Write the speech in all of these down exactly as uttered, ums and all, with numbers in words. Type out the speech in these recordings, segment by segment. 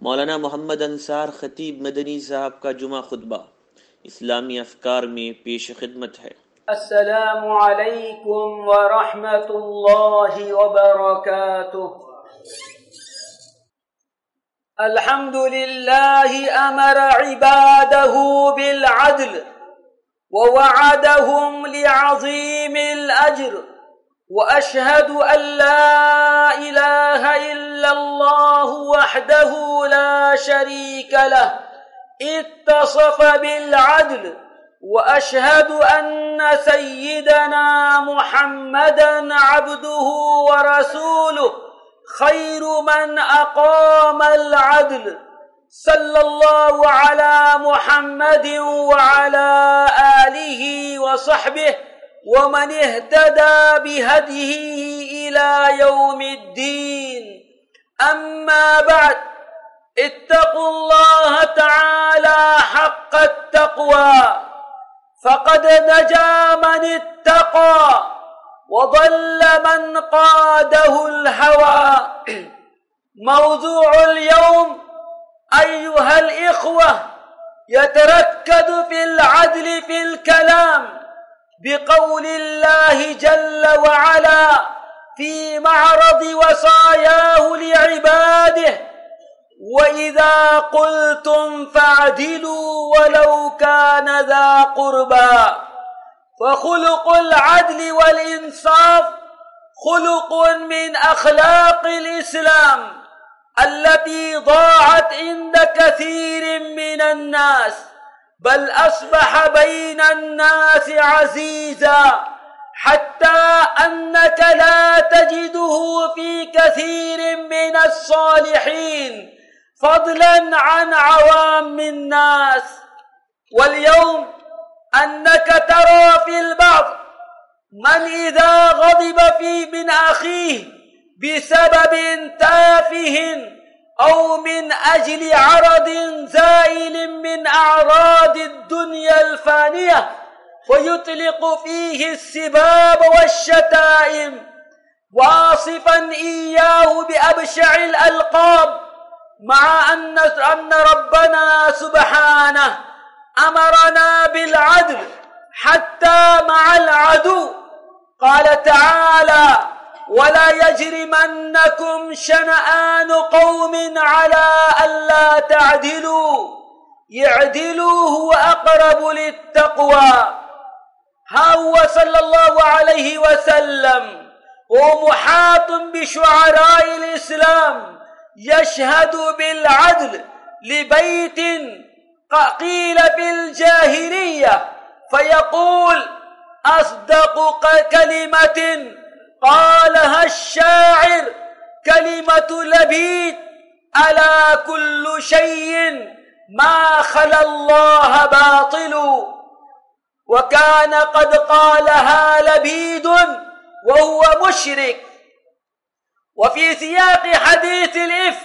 मौलाना मोहम्मद अंसार खतीब मदनी साहब का जुमा खुतबा इस्लामी अफकार में पेश खिदमत है। अस्सलामु अलैकुम व रहमतुल्लाहि व बरकातुह। अल्हम्दुलिल्लाहि अमरा इबादहु बिल अद्ल व वअदहुम लिअज़ीमिल अज्र व अशहदु अन ला इलाहा इल्लल्लाहु वहदहु ला शरीका लह इत्तसफ़ बिल अद्ल व अशहदु अन्न सय्यिदना मुहम्मदन अब्दुहु व रसूलुहु खैरु मन अक़ामल अद्ल सल्लल्लाहु अला मुहम्मदिन व अला आलिहि व सहबिहि व मन इह्तदा बिहदिही इला यौमिद्दीन। अम्मा बअद इत्तक़ुल्लाह तआला हक़्क़ तक़वा फ़क़द नजा मन इत्तक़ा व ضل मन क़ादहुल हवा। मौज़ूउल यौम अय्युहल इख़्वा यतरक्कज़ु फ़िल अद्ल फ़िल कलाम बिक़ौलिल्लाहि जल्ल व अला फ़ी मअरज़ वसायाहु लिइबादिहि व इज़ा क़ुल्तुम फ़अदिलू वलौ कान ज़ा क़ुर्बा। फ़ख़ुलुक़ुल अद्ल वल इंसाफ़ ख़ुलुक़ुन मिन अख़लाक़िल इस्लाम अल्लती ज़ाअत इंद कसीरिन मिनन नास बल अस्बह बैनन नास अज़ीज़ा हत्ता अन्नक ला तजिदुहु फ़ी कसीरिन मिनस सालिहीन फ़ज़लन अन अवामिन नास। वल्यौम अन्नक तरा फ़िल बअज़ मन इज़ा ग़ज़िब फ़ी मिन अख़ीहि बिसबबिन ताफ़िहिन औ मिन अजलि अरदिन ज़ाइलिन मिन अअरादिद दुनियल फ़ानिया फ़युतलिक़ु फ़ीहि अस्सिबाब वश्शताइम वासिफ़न इय्याहु बिअबशइल अलक़ाब मअ अन्न रब्बना सुब्हानहु अमरना बिल अद्ल हत्ता मअल अदु। क़ाल तआला वला यजरिमन्नकुम शनआनु क़ौमिन अला अल्ला तअदिलू इअदिलू हुवा अक़रबु लित्तक़वा। हा हुवा सल्लल्लाहु अलैहि वसल्लम व मुहातुम बिशुअराइल इस्लाम यशहदु बिल अद्ल लिबैतिन क़ील फिल जाहिलिय्या फ़यक़ूल अस्दक़ कलिमतिन क़ालहा अश्शाइर कलिमतु लबीद अला कुल्लु शैइन मा खलल्लाह बातिलु। व कान क़द क़ालहा लबीदुन व हुवा मुशरिक। व फ़ी सियाक़ हदीसिल इफ़्क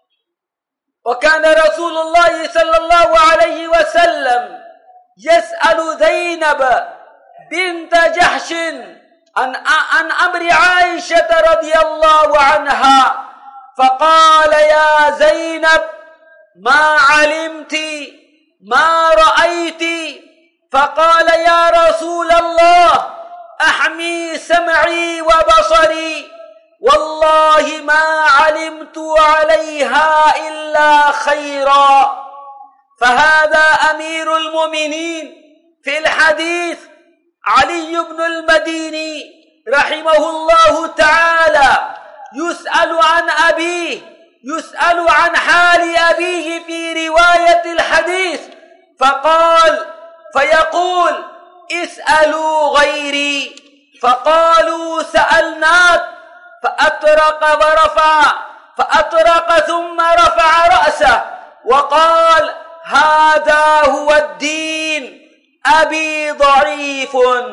وكان رسول الله صلى الله عليه وسلم يسأل زينب بنت جحش عن عن أمر عائشة رضي الله عنها فقال يا زينب ما علمت ما رأيت فقال يا رسول الله أحمي سمعي وبصري والله ما علمت عليها إلا خيرا. فهذا أمير المؤمنين في الحديث علي بن المديني رحمه الله تعالى يسأل عن أبيه يسأل عن حال أبيه في رواية الحديث فقال فيقول اسألوا غيري فقالوا سألناك فأطرق ورفع فأطرق ثم رفع رأسه وقال هذا هو الدين أبي ضعيف.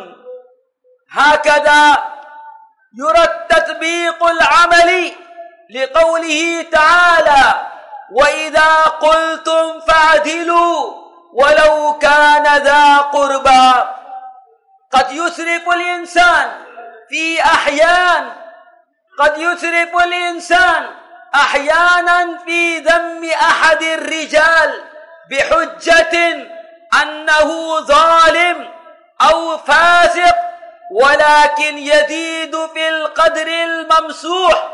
هكذا يرى التطبيق العملي لقوله تعالى وإذا قلتم فاعدلوا ولو كان ذا قربى. قد يسرف الإنسان في أحيان قد يسرف الإنسان أحيانا في ذم أحد الرجال بحجة أنه ظالم أو فاسق، ولكن يزيد في القدر الممسوح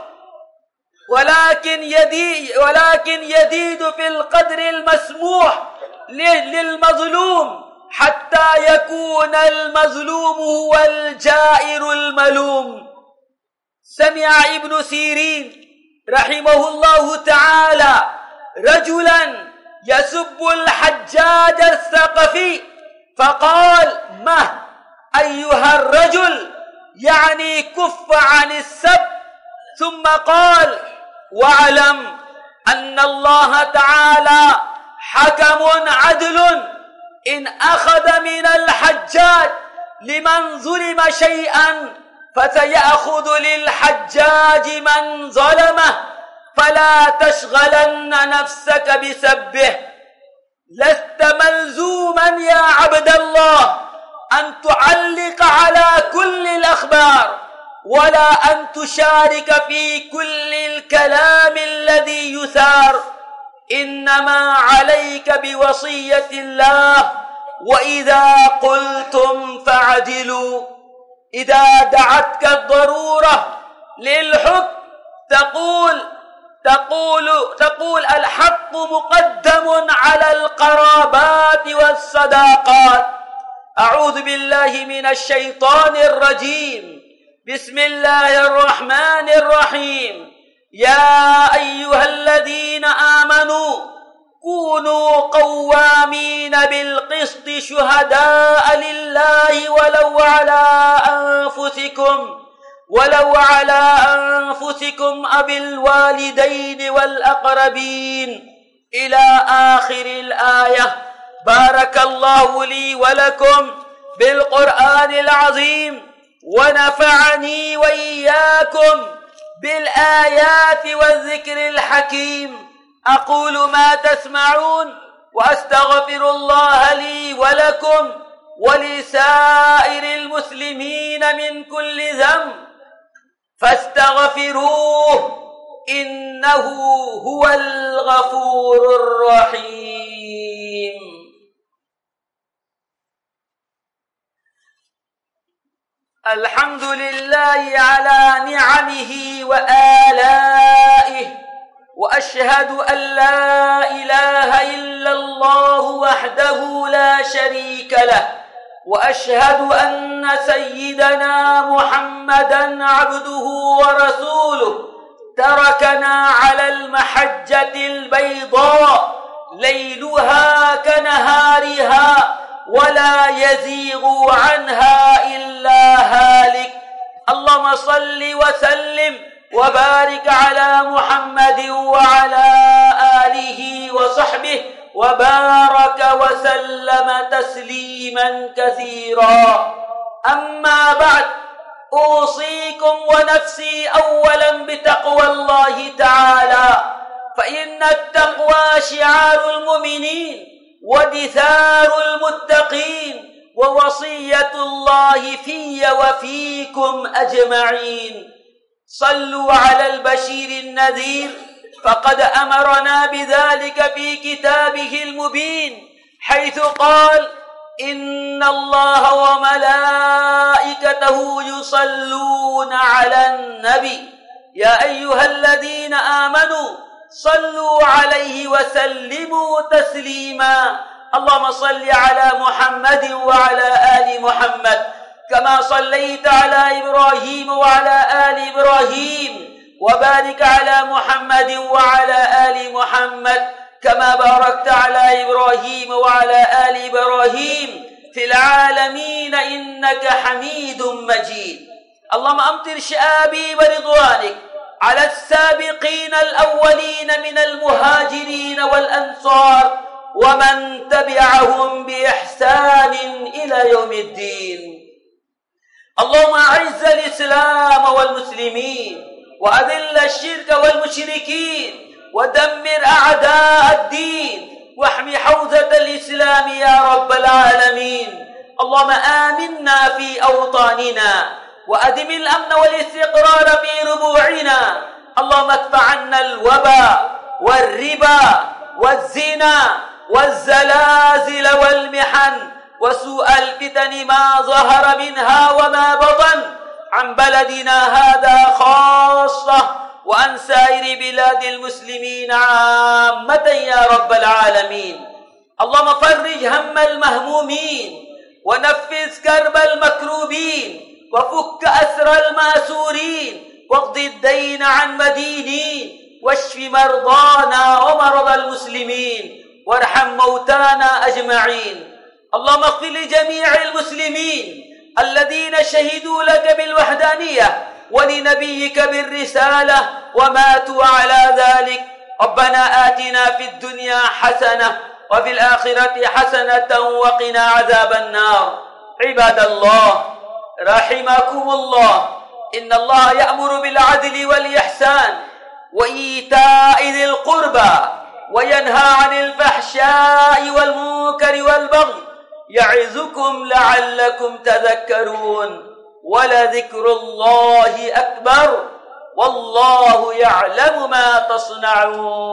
ولكن يزيد ولكن يزيد في القدر المسموح للمظلوم حتى يكون المظلوم هو الجائر الملوم. سمع ابن سيرين رحمه الله تعالى رجلا يسب الحجاج الثقفي فقال: ما أيها الرجل، يعني كف عن السب. ثم قال: واعلم أن الله تعالى حكم عدل، إن أخذ من الحجاج لمن ظلم شيئا فسيأخذ للحجاج من ظلمه، فلا تشغلن نفسك بسبه. لست ملزوما يا عبد الله أن تعلق على كل الأخبار، ولا أن تشارك في كل الكلام الذي يثار، إنما عليك بوصية الله: وإذا قلتم فاعدلوا. إذا دعتك الضرورة للحكم تقول تقول تقول الحق مقدم على القرابات والصداقات. أعوذ بالله من الشيطان الرجيم. بسم الله الرحمن الرحيم. يا أيها الذين آمنوا كونوا قوامين بالقسط شهداء لله ولو على أنفسكم ولو على أنفسكم أو الوالدين والأقربين إلى آخر الآية. بارك الله لي ولكم بالقرآن العظيم، ونفعني وإياكم بالآيات والذكر الحكيم. أقول ما تسمعون، وأستغفر الله لي ولكم ولسائر المسلمين من كل ذنب، فاستغفروه إنه هو الغفور الرحيم. الحمد لله على نعمه وآلائه، وأشهد أن لا إله إلا الله وحده لا شريك له، وأشهد أن سيدنا محمدًا عبده ورسوله تركنا على المحجة البيضاء ليلها كنهارها ولا يزيغ عنها إلا هالك. اللهم صل وسلم وبارك على محمد وعلى آله وصحبه وبارك وسلم تسليما كثيرا. أما بعد، أوصيكم ونفسي أولا بتقوى الله تعالى، فإن التقوى شعار المؤمنين ودثار المتقين، ووصية الله في وفيكم أجمعين. صلوا على البشير النذير، فقد أمرنا بذلك في كتابه المبين، حيث قال: إن الله وملائكته يصلون على النبي يا أيها الذين آمنوا صلوا عليه وسلموا تسليما. اللهم صل على محمد وعلى آل محمد كما صليت على إبراهيم وعلى آل إبراهيم، وبارك على محمد وعلى آل محمد كما باركت على إبراهيم وعلى آل إبراهيم في العالمين إنك حميد مجيد. اللهم أمطر شآبي برضوانك على السابقين الأولين من المهاجرين والأنصار ومن تبعهم بإحسان إلى يوم الدين. اللهم أعز الإسلام والمسلمين، وأذل الشرك والمشركين، ودمر أعداء الدين، واحمي حوزة الإسلام يا رب العالمين. اللهم آمنا في أوطاننا، وأدم الأمن والاستقرار في ربوعنا. اللهم ادفع عنا الوباء والربا والزنا والزلازل والمحن وسوء الفتن ما ظهر منها وما بطن عن بلدنا هذا خاصة وعن سائر بلاد المسلمين عامة يا رب العالمين. اللهم فرج هم المهمومين ونفذ كرب المكروبين وفك أسر المأسورين واقض الدين عن مدينين واشف مرضانا ومرضى المسلمين وارحم موتانا أجمعين. اللهم اغفر لجميع المسلمين الذين شهدوا لك بالوحدانية ولنبيك بالرسالة وماتوا على ذلك. ربنا آتنا في الدنيا حسنة وفي الآخرة حسنة وقنا عذاب النار. عباد الله رحمكم الله، إن الله يأمر بالعدل والإحسان وإيتاء ذي القربى وينهى عن الفحشاء والمنكر والبغي يعظكم لعلكم تذكرون. ولذكر الله أكبر والله يعلم ما تصنعون.